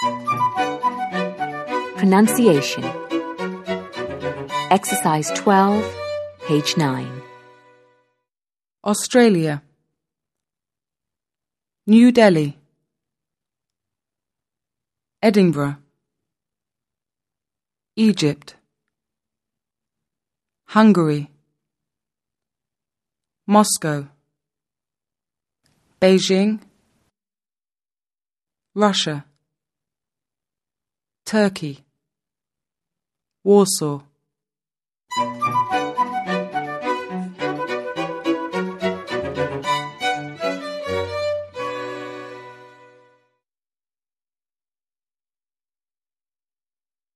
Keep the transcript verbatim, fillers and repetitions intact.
Pronunciation. Exercise twelve, page nine. Australia. New Delhi. Edinburgh. Egypt. Hungary. Moscow. Beijing. Russia. Turkey. Warsaw.